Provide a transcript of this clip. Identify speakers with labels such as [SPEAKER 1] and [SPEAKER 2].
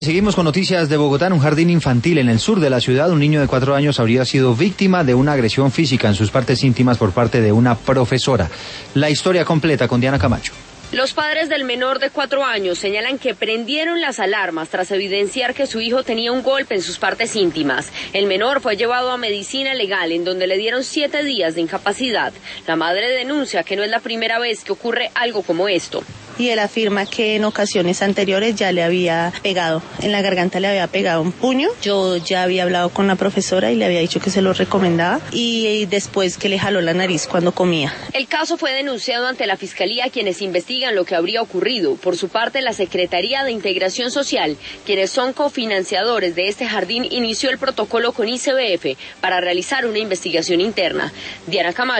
[SPEAKER 1] Seguimos con noticias de Bogotá. En un jardín infantil en el sur de la ciudad, un niño de 4 años habría sido víctima de una agresión física en sus partes íntimas por parte de una profesora. La historia completa con Diana Camacho.
[SPEAKER 2] Los padres del menor de 4 años señalan que prendieron las alarmas tras evidenciar que su hijo tenía un golpe en sus partes íntimas. El menor fue llevado a medicina legal, en donde le dieron 7 días de incapacidad. La madre denuncia que no es la primera vez que ocurre algo como esto.
[SPEAKER 3] Y él afirma que en ocasiones anteriores ya le había pegado, en la garganta le había pegado un puño. Yo ya había hablado con la profesora y le había dicho que se lo recomendaba, y después que le jaló la nariz cuando comía.
[SPEAKER 2] El caso fue denunciado ante la Fiscalía, quienes investigan lo que habría ocurrido. Por su parte, la Secretaría de Integración Social, quienes son cofinanciadores de este jardín, inició el protocolo con ICBF para realizar una investigación interna. Diana Camacho.